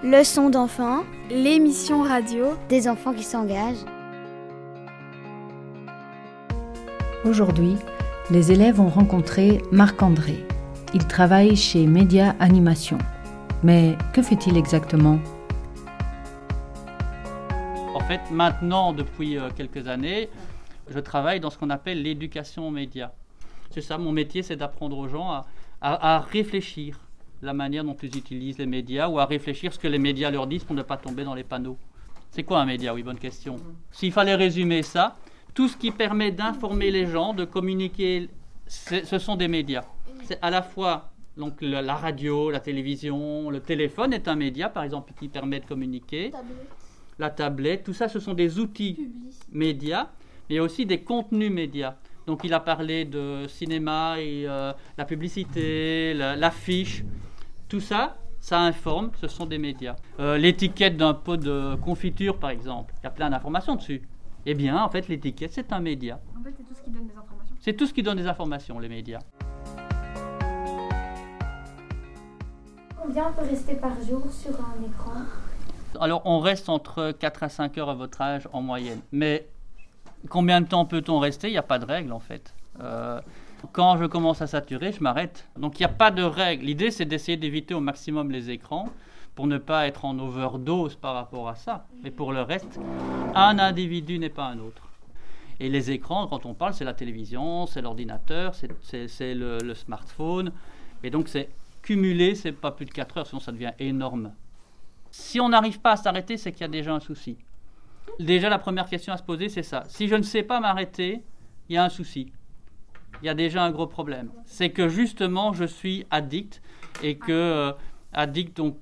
Leçons d'enfants, l'émission radio des enfants qui s'engagent. Aujourd'hui, les élèves ont rencontré Marc-André. Il travaille chez Média Animation. Mais que fait-il exactement ? En fait, maintenant, depuis quelques années, je travaille dans ce qu'on appelle l'éducation aux médias. C'est ça, mon métier, c'est d'apprendre aux gens à réfléchir la manière dont ils utilisent les médias ou à réfléchir ce que les médias leur disent pour ne pas tomber dans les panneaux. C'est quoi un média ? Oui, bonne question. S'il fallait résumer ça, tout ce qui permet d'informer les gens, de communiquer, ce sont des médias. C'est à la fois donc, la radio, la télévision, le téléphone est un média, par exemple, qui permet de communiquer. La tablette, tout ça, ce sont des outils médias, mais il y a aussi des contenus médias. Donc, il a parlé de cinéma, et, la publicité, l'affiche. Tout ça, ça informe, ce sont des médias. L'étiquette d'un pot de confiture, par exemple, il y a plein d'informations dessus. Eh bien, en fait, l'étiquette, c'est un média. En fait, c'est tout ce qui donne des informations. C'est tout ce qui donne des informations, les médias. Combien on peut rester par jour sur un écran ? Alors, on reste entre 4 à 5 heures à votre âge en moyenne. Mais combien de temps peut-on rester ? Il n'y a pas de règle, en fait. Quand je commence à saturer, je m'arrête. Donc, il n'y a pas de règle. L'idée, c'est d'essayer d'éviter au maximum les écrans pour ne pas être en overdose par rapport à ça. Mais pour le reste, un individu n'est pas un autre. Et les écrans, quand on parle, c'est la télévision, c'est l'ordinateur, c'est le smartphone. Et donc, c'est cumulé, c'est pas plus de 4 heures, sinon ça devient énorme. Si on n'arrive pas à s'arrêter, c'est qu'il y a déjà un souci. Déjà, la première question à se poser, c'est ça. Si je ne sais pas m'arrêter, il y a un souci. Il y a déjà un gros problème. C'est que justement, je suis addict et que addict, donc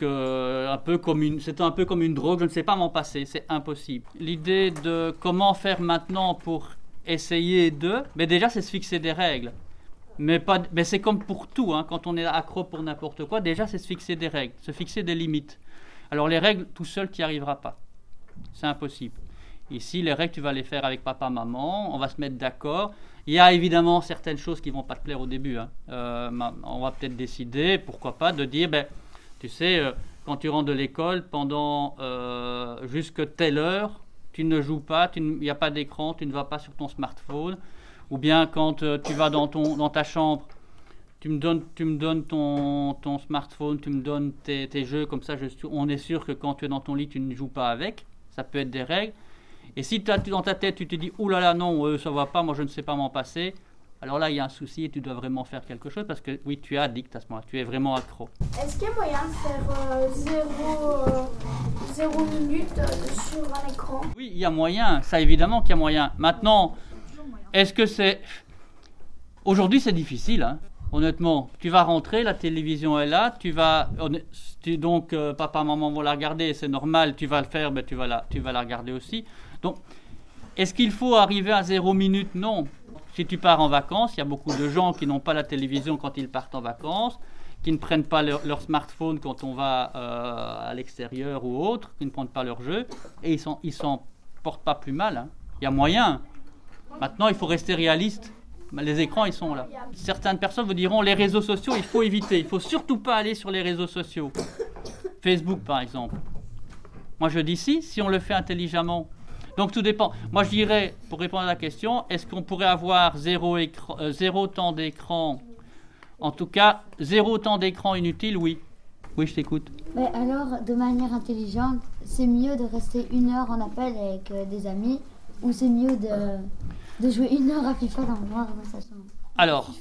c'est un peu comme une drogue. Je ne sais pas m'en passer, c'est impossible. L'idée de comment faire maintenant pour essayer mais déjà, c'est se fixer des règles. Mais c'est comme pour tout, hein, quand on est accro pour n'importe quoi, déjà, c'est se fixer des règles, se fixer des limites. Alors, les règles, tout seul, tu n'y arriveras pas. C'est impossible. Ici, les règles, tu vas les faire avec papa, maman, on va se mettre d'accord. Il y a évidemment certaines choses qui ne vont pas te plaire au début. Hein. On va peut-être décider, pourquoi pas, de dire, tu sais, quand tu rentres de l'école, pendant jusque telle heure, tu ne joues pas, il n'y a pas d'écran, tu ne vas pas sur ton smartphone. Ou bien quand tu vas dans ta chambre, tu me donnes ton smartphone, tu me donnes tes jeux, comme ça on est sûr que quand tu es dans ton lit, tu ne joues pas avec. Ça peut être des règles. Et si dans ta tête, tu te dis « Ouh là là, non, ça ne va pas, moi je ne sais pas m'en passer », alors là, il y a un souci et tu dois vraiment faire quelque chose parce que oui, tu es addict à ce moment-là, tu es vraiment accro. Est-ce qu'il y a moyen de faire 0 minute sur un écran ? Oui, il y a moyen, ça évidemment qu'il y a moyen. Maintenant, est-ce que c'est... Aujourd'hui, c'est difficile, hein. Honnêtement. Tu vas rentrer, la télévision est là, donc papa, maman vont la regarder, c'est normal, tu vas le faire, tu vas la regarder aussi. Donc, est-ce qu'il faut arriver à 0 minute ? Non. Si tu pars en vacances, il y a beaucoup de gens qui n'ont pas la télévision quand ils partent en vacances, qui ne prennent pas leur smartphone quand on va à l'extérieur ou autre, qui ne prennent pas leur jeu, et ils s'en portent pas plus mal. Hein. Il y a moyen. Maintenant, il faut rester réaliste. Les écrans, ils sont là. Certaines personnes vous diront, les réseaux sociaux, il faut éviter. Il ne faut surtout pas aller sur les réseaux sociaux. Facebook, par exemple. Moi, je dis si on le fait intelligemment. Donc, tout dépend. Moi, je dirais, pour répondre à la question, est-ce qu'on pourrait avoir zéro temps d'écran ? En tout cas, 0 temps d'écran inutile, oui. Oui, je t'écoute. Mais alors, de manière intelligente, c'est mieux de rester 1 heure en appel avec des amis ou c'est mieux de jouer 1 heure à FIFA dans le noir dans sa chambre ? Alors,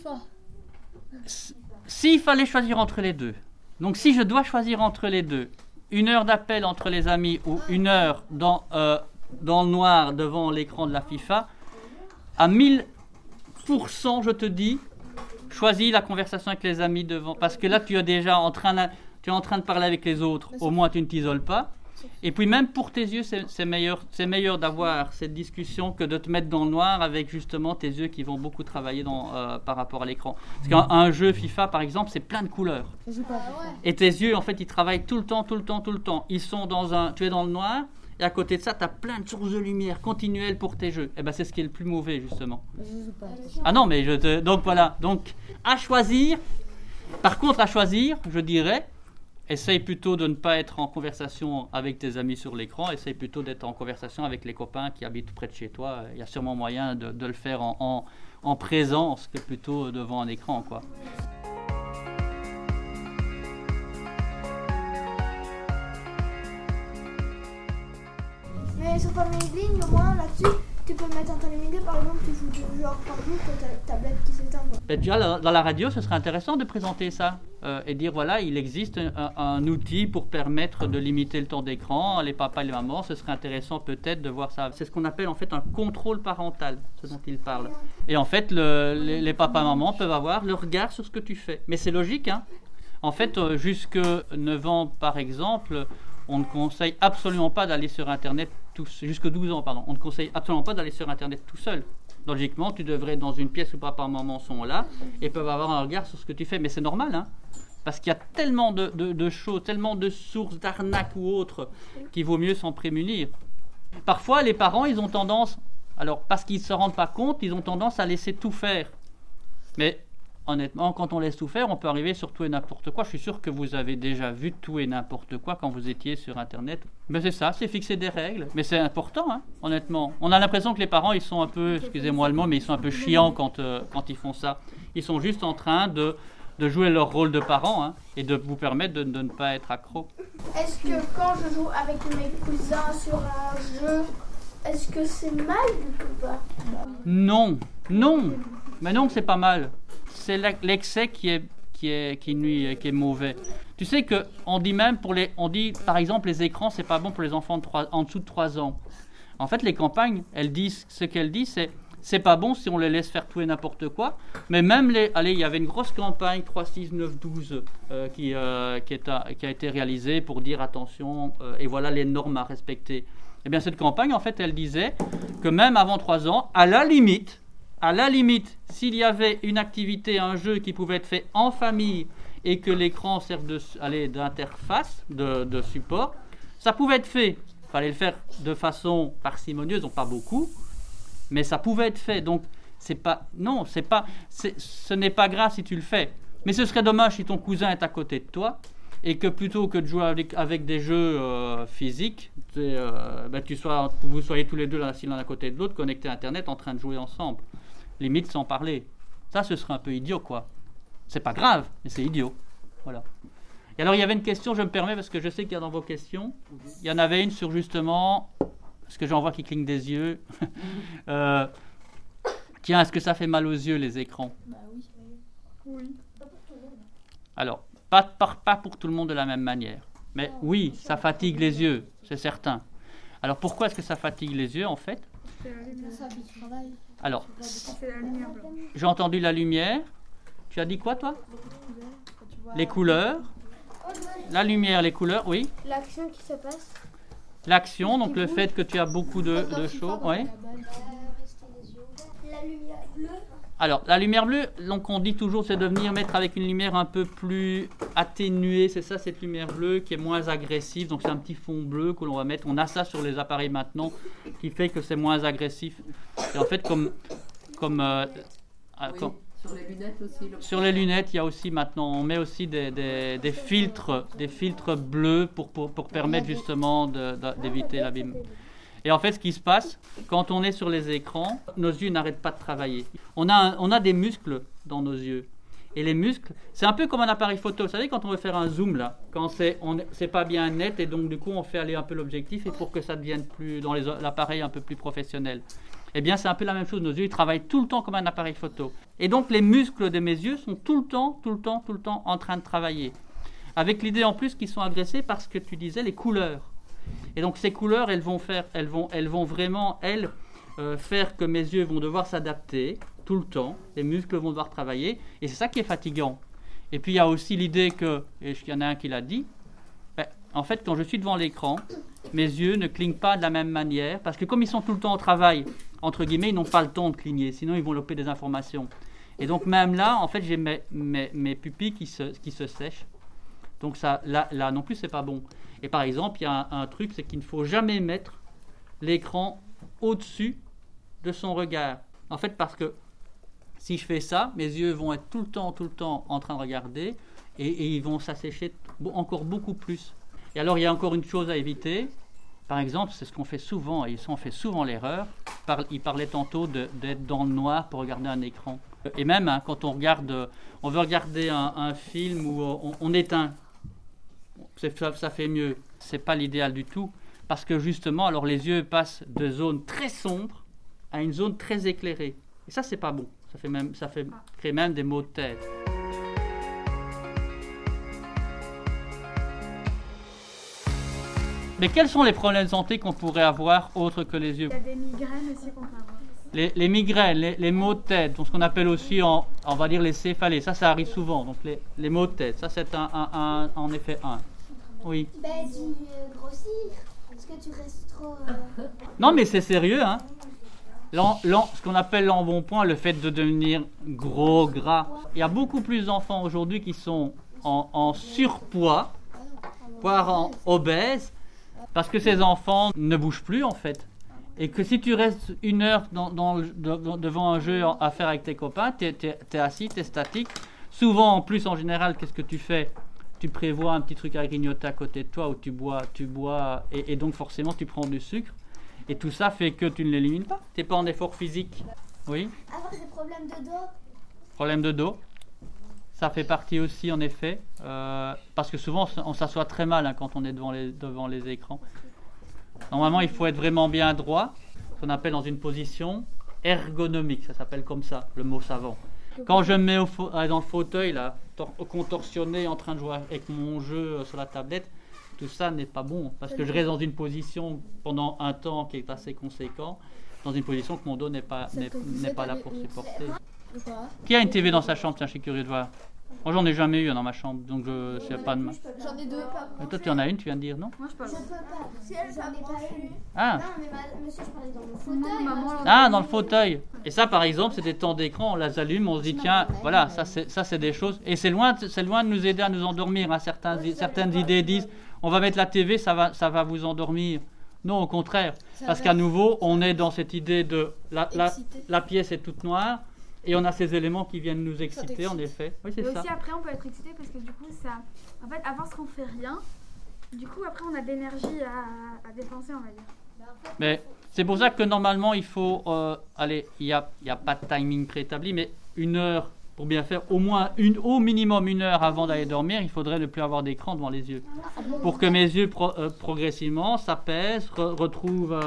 s'il fallait choisir entre les deux, donc si je dois choisir entre les deux, 1 heure d'appel entre les amis ou 1 heure dans le noir devant l'écran de la FIFA, à 1000%, je te dis, choisis la conversation avec les amis devant, parce que là, tu es déjà en train de parler avec les autres, au moins tu ne t'isoles pas. Et puis même pour tes yeux, c'est meilleur d'avoir cette discussion que de te mettre dans le noir avec justement tes yeux qui vont beaucoup travailler par rapport à l'écran. Parce qu'un jeu FIFA, par exemple, c'est plein de couleurs. Et tes yeux, en fait, ils travaillent tout le temps. Ils sont tu es dans le noir, et à côté de ça, tu as plein de sources de lumière continuelles pour tes jeux. Et c'est ce qui est le plus mauvais, justement. Ah non, mais donc voilà. Donc, à choisir. Par contre, je dirais, essaye plutôt de ne pas être en conversation avec tes amis sur l'écran, essaye plutôt d'être en conversation avec les copains qui habitent près de chez toi. Il y a sûrement moyen de le faire en présence que plutôt devant un écran, quoi. Mais sur Family Link, au moins là-dessus, tu peux mettre un temps limité. Par exemple, tu joues 2 heures par jour pour ta tablette qui s'éteint. Déjà, dans la radio, ce serait intéressant de présenter ça et dire voilà, il existe un outil pour permettre de limiter le temps d'écran. Les papas et les mamans, ce serait intéressant peut-être de voir ça. C'est ce qu'on appelle en fait un contrôle parental, ce dont il parle. Et en fait, les papas et mamans peuvent avoir le regard sur ce que tu fais. Mais c'est logique, hein. En fait, jusque 9 ans, par exemple, on ne conseille absolument pas d'aller sur Internet, jusque 12 ans, pardon. On ne conseille absolument pas d'aller sur Internet tout seul. Logiquement, tu devrais être dans une pièce où papa et maman sont là et peuvent avoir un regard sur ce que tu fais. Mais c'est normal, hein, parce qu'il y a tellement de choses, tellement de sources d'arnaques ou autres qu'il vaut mieux s'en prémunir. Parfois, les parents, ils ont tendance, alors parce qu'ils ne se rendent pas compte, ils ont tendance à laisser tout faire. Mais honnêtement, quand on laisse tout faire, on peut arriver sur tout et n'importe quoi. Je suis sûr que vous avez déjà vu tout et n'importe quoi quand vous étiez sur Internet. Mais c'est ça, c'est fixer des règles. Mais c'est important, hein, honnêtement. On a l'impression que les parents, ils sont un peu, excusez-moi le mot, mais ils sont un peu chiants quand ils font ça. Ils sont juste en train de jouer leur rôle de parents, hein, et de vous permettre de ne pas être accro. Est-ce que quand je joue avec mes cousins sur un jeu, est-ce que c'est mal ou pas? Non. Mais non, c'est pas mal. C'est l'excès qui est mauvais. Tu sais que on dit même on dit par exemple les écrans c'est pas bon pour les enfants en dessous de 3 ans. En fait les campagnes elles disent ce qu'elles disent c'est pas bon si on les laisse faire tout et n'importe quoi. Mais même il y avait une grosse campagne 3, 6, 9, 12 qui a été réalisée pour dire attention et voilà les normes à respecter. Eh bien cette campagne en fait elle disait que même avant 3 ans à la limite, s'il y avait une activité, un jeu qui pouvait être fait en famille et que l'écran serve d'interface, de support, ça pouvait être fait. Il fallait le faire de façon parcimonieuse, donc pas beaucoup, mais ça pouvait être fait. Donc ce n'est pas grave si tu le fais. Mais ce serait dommage si ton cousin est à côté de toi et que plutôt que de jouer avec des jeux physiques, vous soyez tous les deux l'un à côté de l'autre, connectés à Internet, en train de jouer ensemble. Limite sans parler. Ça, ce serait un peu idiot, quoi. C'est pas grave, mais c'est idiot. Voilà. Et alors, il y avait une question, je me permets, parce que je sais qu'il y a dans vos questions. Il y en avait une sur justement, parce que j'en vois qui clignent des yeux. Tiens, est-ce que ça fait mal aux yeux, les écrans? Bah oui. Alors, pas pour tout le monde de la même manière. Mais oui, ça fatigue les yeux, c'est certain. Alors, pourquoi est-ce que ça fatigue les yeux, en fait? Alors, j'ai entendu la lumière. Tu as dit quoi, toi? Les couleurs. La lumière, les couleurs, oui. L'action qui se passe. L'action, donc le fait que tu as beaucoup de choses. Oui. La lumière bleue. Alors, la lumière bleue, donc on dit toujours, c'est de venir mettre avec une lumière un peu plus atténuée. C'est ça, cette lumière bleue qui est moins agressive. Donc, c'est un petit fond bleu que l'on va mettre. On a ça sur les appareils maintenant, qui fait que c'est moins agressif. Et en fait, sur les lunettes aussi. Sur les lunettes, il y a aussi maintenant, on met aussi des filtres bleus pour permettre justement d'éviter l'abîme. Et en fait, ce qui se passe, quand on est sur les écrans, nos yeux n'arrêtent pas de travailler. On a des muscles dans nos yeux. Et les muscles, c'est un peu comme un appareil photo. Vous savez, quand on veut faire un zoom, là, quand c'est pas bien net, et donc du coup, on fait aller un peu l'objectif, et pour que ça devienne plus, dans l'appareil un peu plus professionnel. Eh bien, c'est un peu la même chose. Nos yeux, ils travaillent tout le temps comme un appareil photo. Et donc, les muscles de mes yeux sont tout le temps en train de travailler. Avec l'idée en plus qu'ils sont agressés par ce que tu disais, les couleurs. Et donc ces couleurs, elles vont vraiment faire que mes yeux vont devoir s'adapter tout le temps. Les muscles vont devoir travailler, et c'est ça qui est fatigant. Et puis il y a aussi l'idée que, et il y en a un qui l'a dit, en fait quand je suis devant l'écran, mes yeux ne clignent pas de la même manière, parce que comme ils sont tout le temps au travail, entre guillemets, ils n'ont pas le temps de cligner, sinon ils vont loper des informations. Et donc même là, en fait, j'ai mes pupilles qui se sèchent. Donc ça, là non plus, c'est pas bon. Et par exemple, il y a un truc, c'est qu'il ne faut jamais mettre l'écran au-dessus de son regard. En fait, parce que si je fais ça, mes yeux vont être tout le temps en train de regarder et ils vont s'assécher encore beaucoup plus. Et alors, il y a encore une chose à éviter. Par exemple, c'est ce qu'on fait souvent, et on fait souvent l'erreur. Il parlait tantôt d'être dans le noir pour regarder un écran. Et même quand on veut regarder un film où on éteint, ça fait mieux. C'est pas l'idéal du tout, parce que justement, alors les yeux passent de zones très sombres à une zone très éclairée. Et ça, c'est pas bon. Ça fait créer même des maux de tête. Mais quels sont les problèmes de santé qu'on pourrait avoir autres que les yeux? Il y a des migraines aussi qu'on peut avoir. Les migraines, les maux de tête, donc ce qu'on appelle aussi, on va dire les céphalées, ça arrive souvent. Donc les maux de tête, ça c'est en effet un. Oui. Ben, grossir, parce que tu restes trop... Non mais c'est sérieux, hein. Ce qu'on appelle l'embonpoint, le fait de devenir gros, gras. Il y a beaucoup plus d'enfants aujourd'hui qui sont en surpoids, voire en obèses, parce que ces enfants ne bougent plus en fait. Et que si tu restes 1 heure devant un jeu à faire avec tes copains, tu es assis, tu es statique. Souvent, en plus, en général, qu'est-ce que tu fais? Tu prévois un petit truc à grignoter à côté de toi où tu bois et donc forcément tu prends du sucre. Et tout ça fait que tu ne l'élimines pas. Tu n'es pas en effort physique. Oui. Avoir des problèmes de dos. Problème de dos. Ça fait partie aussi, en effet. Parce que souvent, on s'assoit très mal quand on est devant les écrans. Normalement, il faut être vraiment bien droit, ce qu'on appelle dans une position ergonomique, ça s'appelle comme ça, le mot savant. Quand je me mets dans le fauteuil, là, contorsionné, en train de jouer avec mon jeu sur la tablette, tout ça n'est pas bon, parce que je reste dans une position pendant un temps qui est assez conséquent, dans une position que mon dos n'est pas là pour supporter. Qui a une TV dans sa chambre? Tiens, je suis curieux de voir. Moi, j'en ai jamais eu dans ma chambre, donc je sais pas de mal. J'en ai 2. Mais toi, tu en as une, tu viens de dire, non? Moi, je parle. Je peux pas. Si elle j'en ai pas une. Ah. Non, mais monsieur, je parlais dans mon fauteuil. Ah, dans le fauteuil. Et ça, par exemple, c'est des temps d'écran, on les allume, on se dit, tiens, voilà, ça c'est des choses. Et c'est loin de nous aider à nous endormir. Hein. Certaines idées disent, on va mettre la TV, ça va vous endormir. Non, au contraire. Parce qu'à nouveau, on est dans cette idée de la pièce est toute noire. Et on a ces éléments qui viennent nous exciter, en effet. Oui, c'est ça. Mais aussi, après, on peut être excité parce que du coup, ça... En fait, avant qu'on fait rien, du coup, après, on a de l'énergie à dépenser, on va dire. Mais c'est pour ça que normalement, il faut... il n'y a pas de timing préétabli, mais 1 heure, pour bien faire, au minimum 1 heure avant d'aller dormir, il faudrait ne plus avoir d'écran devant les yeux. Pour que mes yeux, progressivement, s'apaisent, retrouvent...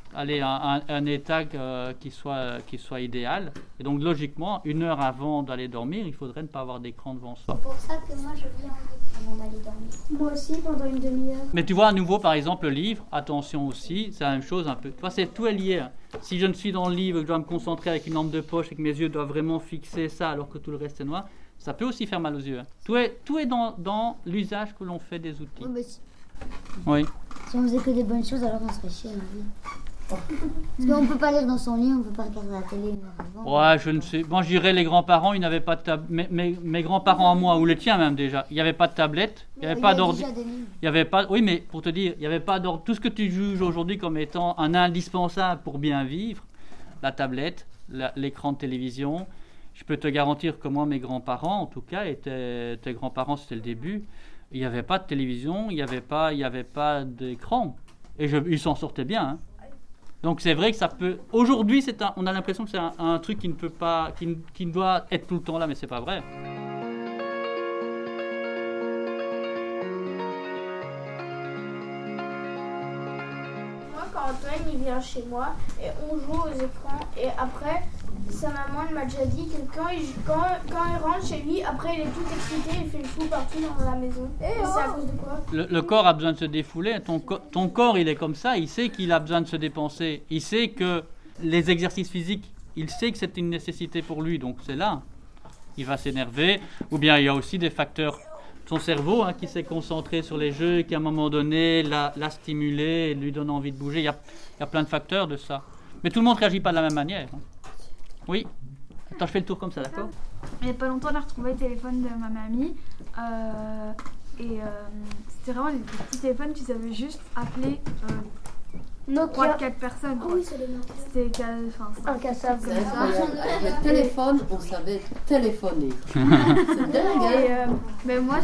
un état qui soit idéal. Et donc, logiquement, 1 heure avant d'aller dormir, il faudrait ne pas avoir d'écran devant soi. C'est pour ça que moi, je lis en livre avant d'aller dormir. Moi aussi, pendant une demi-heure. Mais tu vois, à nouveau, par exemple, le livre, attention aussi, c'est la même chose un peu. Tu vois, tout est lié. Hein. Si je ne suis dans le livre, que je dois me concentrer avec une lampe de poche et que mes yeux doivent vraiment fixer ça alors que tout le reste est noir, ça peut aussi faire mal aux yeux. Hein. Tout est dans l'usage que l'on fait des outils. Oui. Si on faisait que des bonnes choses, alors on serait chier, la vie. Parce qu'on ne peut pas lire dans son lit, on ne peut pas regarder la télé. Ouais, je ne sais. Moi, je dirais les grands-parents, ils n'avaient pas de tablette. Mes grands-parents à moi, ou les tiens même déjà, il n'y avait pas de tablette, il n'y avait pas d'ordi. Il y avait pas. Oui, mais pour te dire, il n'y avait pas d'ordi. Tout ce que tu juges aujourd'hui comme étant un indispensable pour bien vivre, la tablette, l'écran de télévision. Je peux te garantir que moi, mes grands-parents, en tout cas, tes grands-parents, c'était le début. Il n'y avait pas de télévision, il n'y avait pas d'écran, et ils s'en sortaient bien. Hein. Donc c'est vrai que ça peut... Aujourd'hui, on a l'impression que c'est un truc qui ne peut pas... qui doit être tout le temps là, mais c'est pas vrai. Moi, quand Antoine il vient chez moi, et on joue aux écrans, et après, sa maman elle m'a déjà dit que quand il rentre chez lui, après il est tout excité, il fait le fou partout dans la maison. Et c'est à cause de quoi? Le corps a besoin de se défouler. Ton corps, il est comme ça. Il sait qu'il a besoin de se dépenser. Il sait que les exercices physiques, il sait que c'est une nécessité pour lui. Donc c'est là. Il va s'énerver. Ou bien il y a aussi des facteurs. Son cerveau qui s'est concentré sur les jeux, qui à un moment donné l'a stimulé, lui donne envie de bouger. Il y a plein de facteurs de ça. Mais tout le monde ne réagit pas de la même manière. Oui. Attends, je fais le tour comme ça, d'accord? Il n'y a pas longtemps, on a retrouvé le téléphone de ma mamie. C'était vraiment des petits téléphones, tu savais juste appeler Nokia. 3-4 personnes. Ah Quoi. oui, c'est les Nokia. C'était Incassable. C'est incroyable. Avec le téléphone, on savait téléphoner. C'est dingue, hein? Mais moi,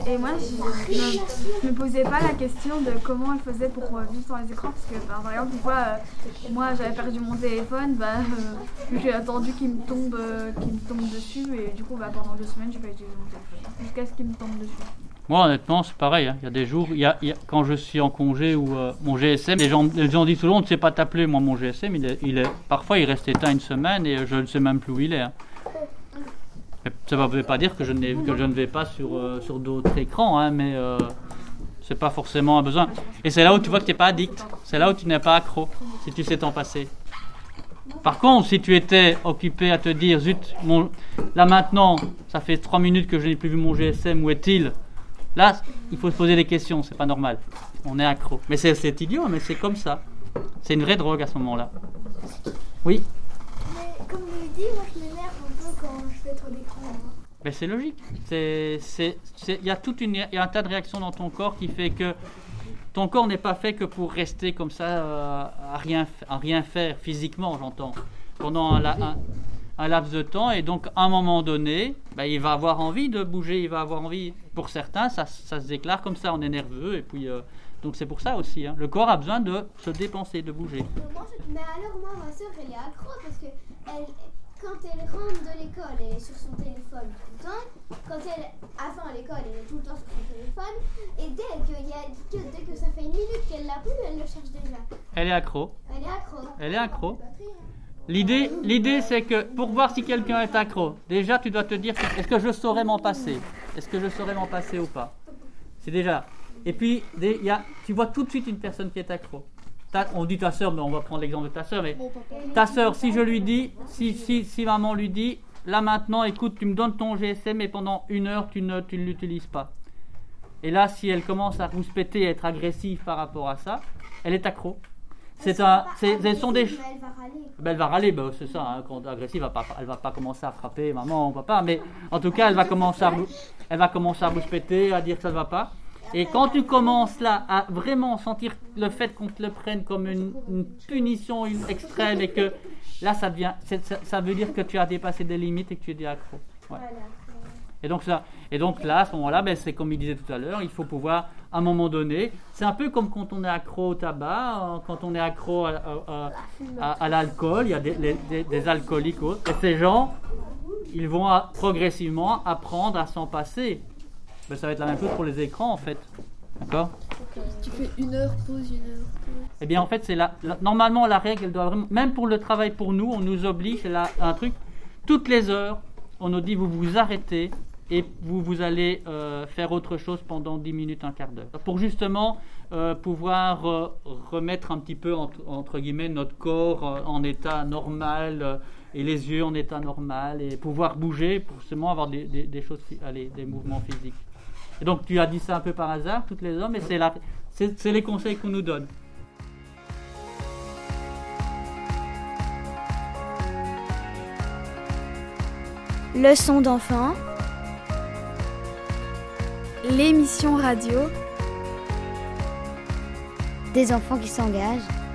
je me posais pas la question de comment elle faisait pour vivre sans les écrans parce que par exemple une fois moi j'avais perdu mon téléphone, j'ai attendu qu'il me tombe dessus et du coup pendant 2 semaines j'ai pas utilisé mon téléphone jusqu'à ce qu'il me tombe dessus. Moi, honnêtement, c'est pareil. Hein. Il y a des jours, quand je suis en congé ou mon GSM, les gens disent toujours on ne sait pas t'appeler. Moi, mon GSM, parfois, il reste éteint une semaine et je ne sais même plus où il est. Hein. Mais ça ne veut pas dire que je ne vais pas sur d'autres écrans, hein, mais c'est pas forcément un besoin. Et c'est là où tu vois que tu n'es pas addict. C'est là où tu n'es pas accro, si tu sais t'en passer. Par contre, si tu étais occupé à te dire zut, là maintenant, ça fait 3 minutes que je n'ai plus vu mon GSM, où est-il ? Là, il faut se poser des questions, c'est pas normal. On est accro. Mais c'est idiot, mais c'est comme ça. C'est une vraie drogue à ce moment-là. Oui. Mais comme vous le dites, moi je m'énerve un peu quand je fais trop d'écran. Mais c'est logique. Il y a un tas de réactions dans ton corps qui fait que ton corps n'est pas fait que pour rester comme ça à rien faire physiquement, j'entends, pendant un laps de temps, et donc à un moment donné, il va avoir envie de bouger, il va avoir envie. Pour certains, ça se déclare comme ça, on est nerveux, et puis donc c'est pour ça aussi. Hein. Le corps a besoin de se dépenser, de bouger. Mais alors moi, ma soeur, elle est accro parce que quand elle rentre de l'école, elle est sur son téléphone tout le temps. Avant l'école, elle est tout le temps sur son téléphone. Et dès que ça fait 1 minute qu'elle l'a plus, elle le cherche déjà. Elle est accro. Elle est accro. L'idée, c'est que pour voir si quelqu'un est accro, déjà tu dois te dire est-ce que je saurais m'en passer ? Est-ce que je saurais m'en passer ou pas ? C'est déjà. Et puis, tu vois tout de suite une personne qui est accro. On dit ta sœur, mais on va prendre l'exemple de ta sœur. Mais ta sœur, si je lui dis, si maman lui dit, là maintenant, écoute, tu me donnes ton GSM et pendant 1 heure, tu ne l'utilises pas. Et là, si elle commence à rouspéter et être agressive par rapport à ça, elle est accro. Elles sont des. Elle va râler, c'est ça. Hein, quand agressive, elle va pas commencer à frapper maman ou papa, mais en tout cas, elle va commencer à rouspéter, à dire que ça ne va pas. Et quand tu commences là à vraiment sentir le fait qu'on te le prenne comme une punition extrême et que là ça veut dire que tu as dépassé des limites et que tu es accro. Ouais. Et donc là à ce moment-là, c'est comme il disait tout à l'heure, il faut pouvoir à un moment donné, c'est un peu comme quand on est accro au tabac, quand on est accro à l'alcool, il y a des alcooliques autres, et ces gens, ils vont progressivement apprendre à s'en passer. Ça va être la même chose pour les écrans en fait. D'accord ? Tu fais 1 heure, pause, 1 heure, pause. Eh bien en fait, c'est normalement la règle, elle doit vraiment, même pour le travail pour nous, on nous oblige, c'est un truc, toutes les heures, on nous dit vous vous arrêtez et vous allez faire autre chose pendant 10 minutes, un quart d'heure. Pour justement pouvoir remettre un petit peu, entre guillemets, notre corps en état normal et les yeux en état normal et pouvoir bouger pour justement avoir des choses, des mouvements physiques. Et donc tu as dit ça un peu par hasard, toutes les heures, mais c'est les conseils qu'on nous donne. Leçon d'enfant. L'émission radio. Des enfants qui s'engagent.